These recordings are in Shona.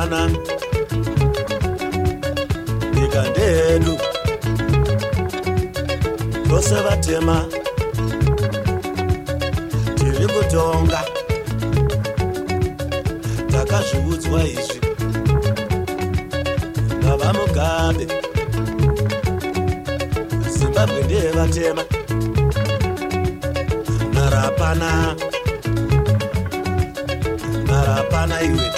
narapana nyika ndedu tose vatema tiri kutonga takazviudzwa izvi navamugabe Zimbabwe ndeyevatema narapana iwe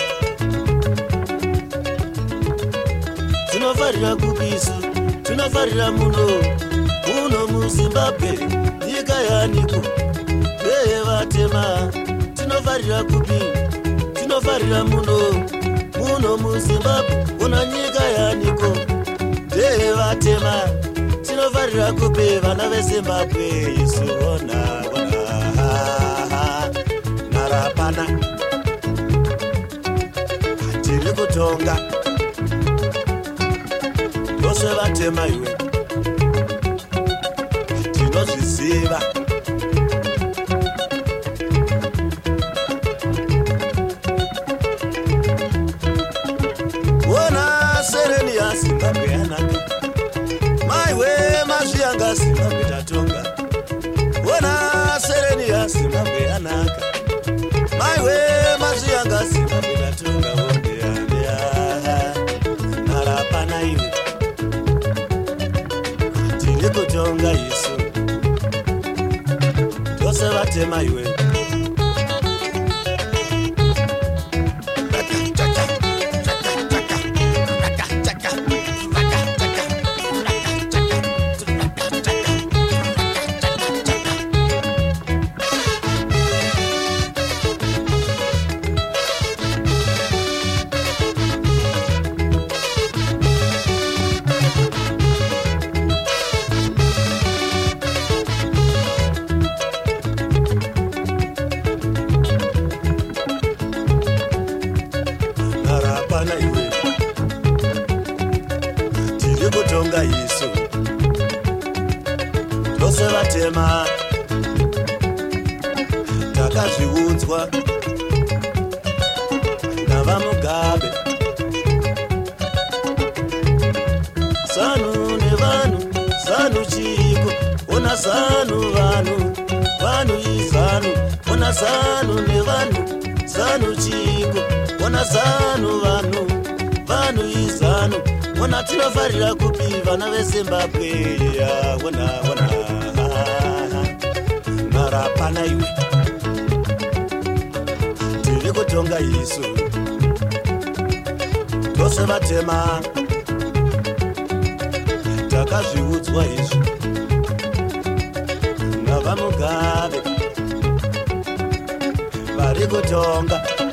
tinofarira kubisu tinofarira muno muzimbabwe nyika yaniko ndeyevatema tinofarira kubi tinofarira muno muzimbabwe una nyika yaniko ndeyevatema tinofarira kubi vana vezimbabwe isuona narapana tiri kutonga tose vatema iwe tinozviziva wona sereni yazimbabwe yanaka maiwe mazviyanga zimbabwe tatonga wona sereni yazimbabwe yanaka maiwe mazviyanga zimbabwe tatonga wondeyandeya narapana iwe tiri kutonga isu tose vatema iwe kutonga isu tose vatema takazviudzwa navamugabe zanu nevanhu zanu chiko ona zanu vanhu izanu ona zanu nevanhu zanu chiko ona zanu vanhu izanu Wona tinofarira kupi vana veZimbabwe wona narapana iwe tiri kutonga isu tose vatema takazviudzwa izvi navamugabe vari kutonga